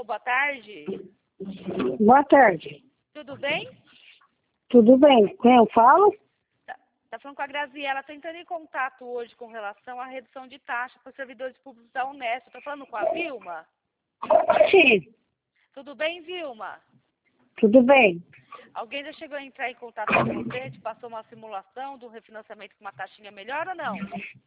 Alô, boa tarde. Boa tarde. Tudo bem? Tudo bem? Quem eu falo? Tá falando com a Graziela. Tô entrando em contato hoje com relação à redução de taxa para os servidores públicos da Unesp. Tô falando com a Vilma? Sim, Tudo bem, Vilma? tudo bem. Alguém já chegou a entrar em contato com você? Te passou uma simulação do refinanciamento com uma taxinha melhor ou não?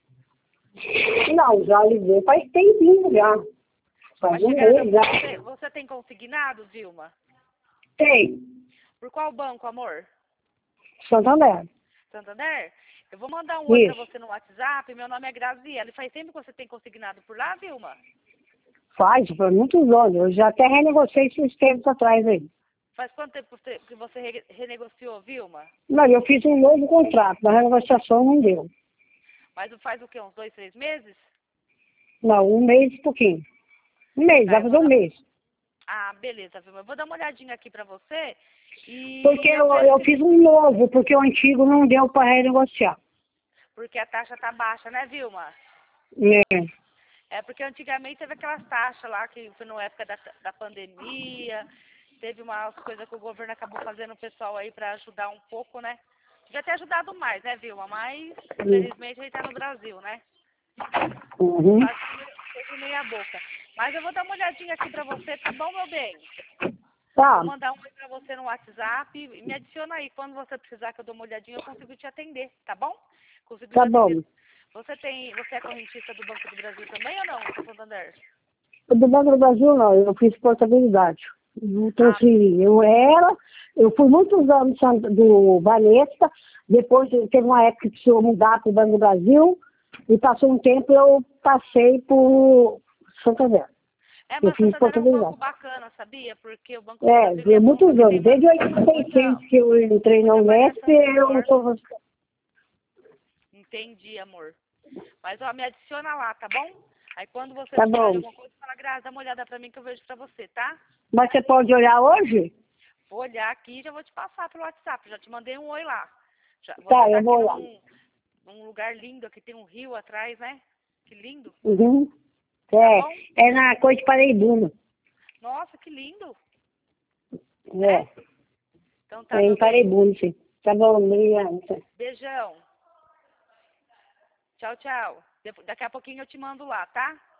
Não, já liguei faz tempinho já. Vai Faz um chegar mês já. você tem consignado, Vilma? Tem. Por qual banco, amor? Santander. Santander? Eu vou mandar um oi para Isso. você no WhatsApp. Meu nome é Graziela. E faz tempo que você tem consignado por lá, Vilma? Faz, por muitos anos. Eu já até renegociei esses tempos atrás aí. Faz quanto tempo que você renegociou, Vilma? Mas eu fiz um novo contrato, mas a renegociação não deu. Mas faz o quê? Uns 2, 3 meses? Não, um mês e pouquinho. Um mês, Tá, vai fazer um mês. Ah, beleza, Vilma. Eu vou dar uma olhadinha aqui pra você Porque e eu vejo eu se... fiz um novo, porque o antigo não deu para renegociar. Porque a taxa tá baixa, né, Vilma? É. É porque antigamente teve aquelas taxas lá que foi na época da pandemia, teve umas coisas que o governo acabou fazendo o pessoal aí pra ajudar um pouco, né? Devia ter ajudado mais, né, Vilma? Mas, infelizmente, a gente tá no Brasil, né? Uhum. Teve meia boca. Mas eu vou dar uma olhadinha aqui pra você, tá bom, meu bem? Tá, Vou mandar um oi pra você no WhatsApp e me adiciona aí. Quando você precisar que eu dou uma olhadinha, eu consigo te atender, tá bom? Consigo te tá atender. bom. Você é correntista do Banco do Brasil também ou não, Santander? Do Banco do Brasil, não, eu fiz portabilidade. Não Ah, transferi. Eu fui muitos anos do Banespa, depois teve uma época que precisou mudar para o Banco do Brasil, e passou um tempo eu passei por Santander. Eu mas o fiz Santander é um banco portabilidade. bacana, sabia? Porque o Banco do É, Brasil ele de é bom muitos porque tem anos. Desde muita, 86 que eu entrei na muita Unesp, variação de eu cor. estou... Entendi, amor. Mas ó, me adiciona lá, tá bom? Aí quando você Tá precisar de bom. alguma coisa, fala, Graça, dá uma olhada pra mim que eu vejo pra você, tá? Mas você pode olhar hoje? Vou olhar aqui e já vou te passar pelo WhatsApp. Já te mandei um oi lá. Você Tá, tá eu aqui vou lá. num lugar lindo, aqui tem um rio atrás, né? Que lindo. Uhum. Tá bom? É na Coisa de Paraibuna. Nossa, que lindo, É, né? Então tá, é em meu bem. Paraibuna, sim. Tá bom, obrigada. Beijão. Tchau, tchau. Daqui a pouquinho eu te mando lá, tá?